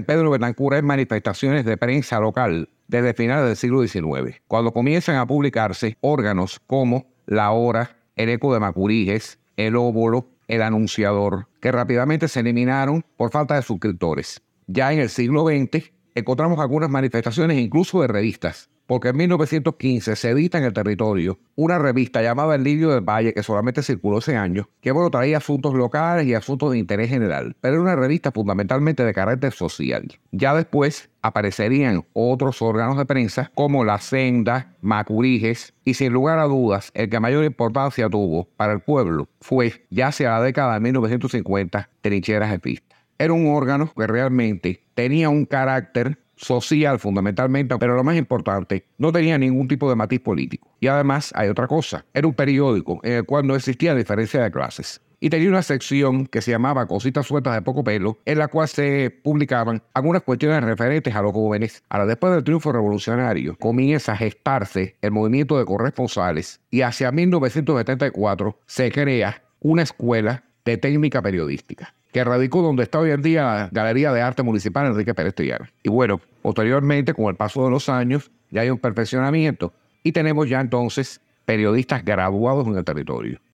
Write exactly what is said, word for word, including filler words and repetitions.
Pedro Betancur en manifestaciones de prensa local desde finales del siglo diecinueve, cuando comienzan a publicarse órganos como La Hora, El Eco de Macuriges, El Óbolo, El Anunciador, que rápidamente se eliminaron por falta de suscriptores. Ya en el siglo veinte encontramos algunas manifestaciones incluso de revistas, porque en mil novecientos quince se edita en el territorio una revista llamada El Lirio del Valle, que solamente circuló ese año, que bueno, traía asuntos locales y asuntos de interés general, pero era una revista fundamentalmente de carácter social. Ya después aparecerían otros órganos de prensa como La Senda, Macuriges, y sin lugar a dudas, el que mayor importancia tuvo para el pueblo fue, ya hacia la década de mil novecientos cincuenta, Trincheras Epistas. Era un órgano que realmente tenía un carácter social fundamentalmente, pero lo más importante, no tenía ningún tipo de matiz político. Y además hay otra cosa, era un periódico en el cual no existía diferencia de clases. Y tenía una sección que se llamaba Cositas Sueltas de Poco Pelo, en la cual se publicaban algunas cuestiones referentes a los jóvenes. Ahora, después del triunfo revolucionario, comienza a gestarse el movimiento de corresponsales y hacia mil novecientos setenta y cuatro se crea una escuela de técnica periodística, que radicó donde está hoy en día la Galería de Arte Municipal Enrique Pérez Triana. Y bueno, posteriormente, con el paso de los años, ya hay un perfeccionamiento y tenemos ya entonces periodistas graduados en el territorio.